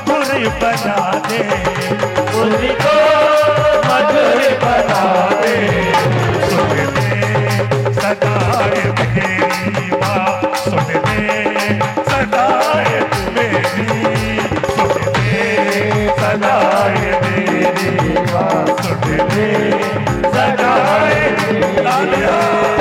मधुर बना दे, मुझको मधुर बना दे। सुन ले सदाए मेरी माँ, सुन ले सदाए मेरी, सुन ले सदाए मेरी माँ, सुन ले सदाए मेरी।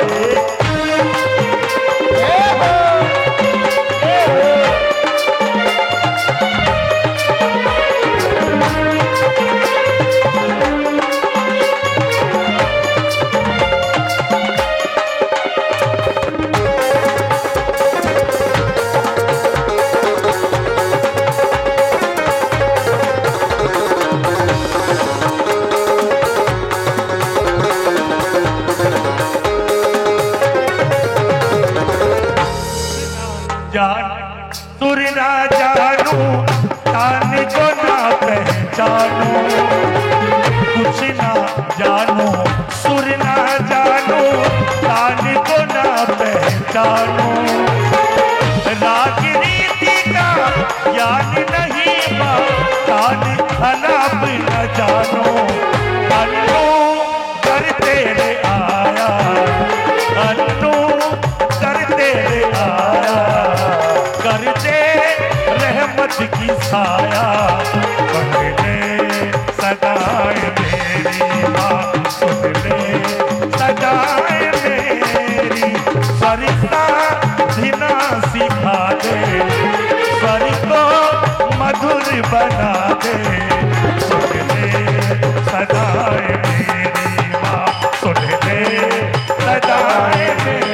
सुर ना जानू तान को ना पहचानू, कुछ ना जानू सुर ना जानू तान को ना पहचानू। राग रीति का ज्ञान नहीं माँ, तान अलाप न जानो। अन्नू कर तेरे आया, अन्नू कर तेरे आया, कर दे रहमत की छाया। बन ले सदाए मेरी माँ, सुन ले सदाए मेरी। सरिता धिना सिखा दे, स्वर को मधुर बना दे। सुन ले सदाए मेरी माँ, सुन ले सदाए मेरी।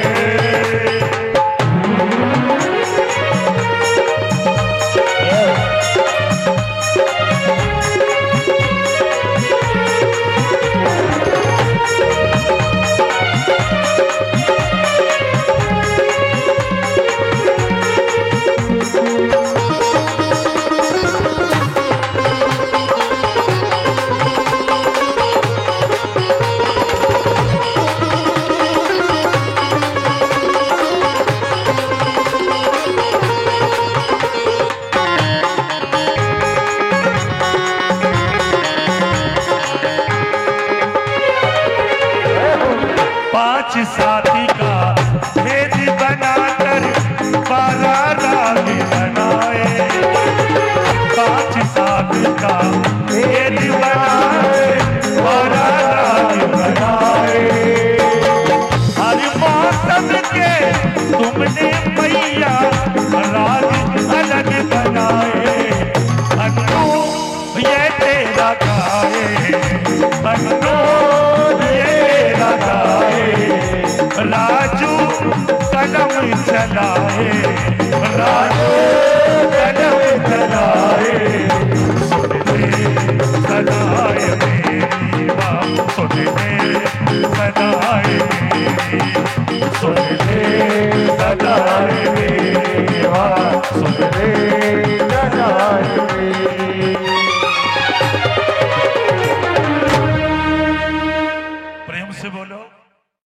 पांच साथी का भेद बनाकर 12 राग बनाए, पांच साथी का भेद बनाकर 12 राग बनाए। हर मौसम के तुमने मैया राग अलग बनाए। अन्नू ये तेरा गाए, अन्नू ये तेरा गाए। राजू कदम चलाए, राजू कदम चलाए। सुन ले सदाए मेरी माँ, सुन ले सदाए मेरी, सुन